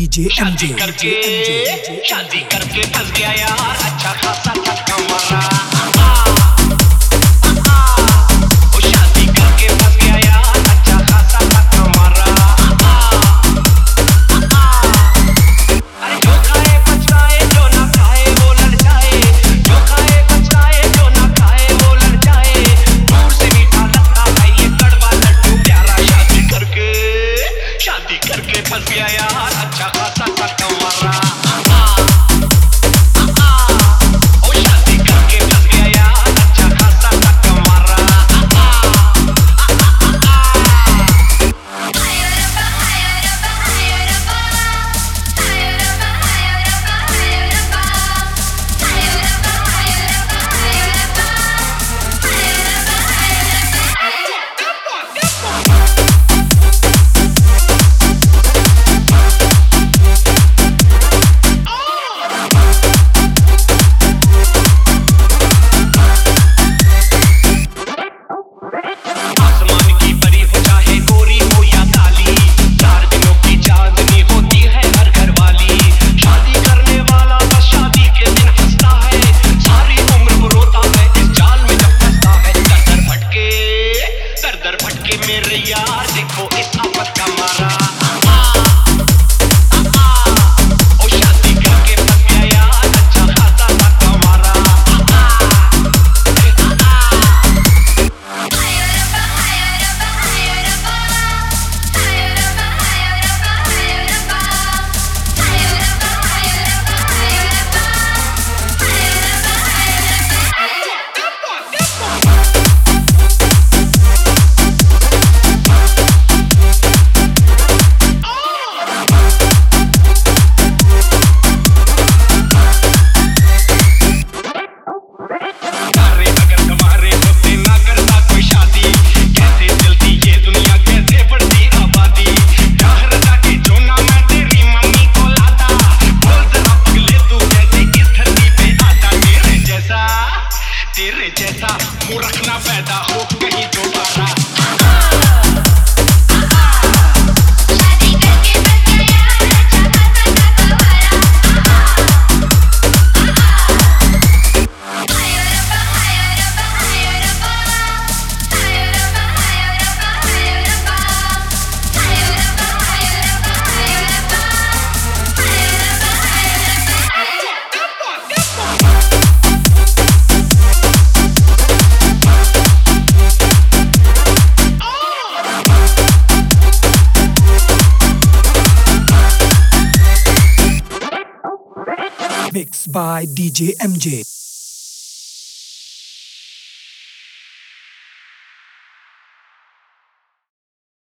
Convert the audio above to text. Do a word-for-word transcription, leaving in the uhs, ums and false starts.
DJ MJ करके शादी करके फंस गया यार, अच्छा खासा धक्का मारा। फंस गया यार, अच्छा खासा धक्का मारा। ओ शादी करके फंस गया यार, अच्छा खासा धक्का मारा। मेरे यार देखो इस आफत का मारा। ओ शादी करके फंस गया यार, अच्छा खासा धक्का मारा। तेरे जैसा मूर्ख ना पैदा हो कहीं दोबारा। Mixed by D J M J.